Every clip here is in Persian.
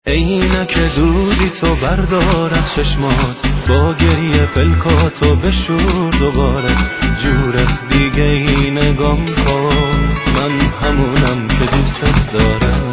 عینک دودی تو بردار از چشمات، با گریه پلکاتو بشور دوباره. جورت دیگه این نگام کن، من همونم که دوست دارم.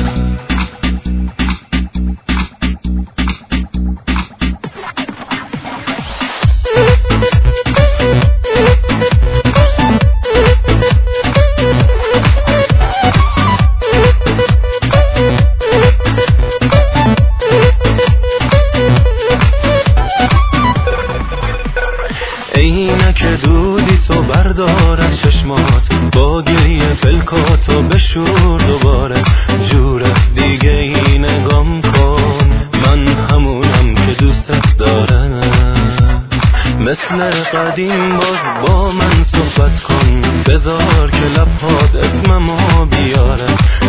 عینک دودی تو بردار از چشمات، با گریه پلکاتو بشور دوباره. جورت دیگه این نگام کن، من همونم که دوست دارم. مثل قدیم باز با من صحبت کن، بذار که لبهات اسممو بیاره.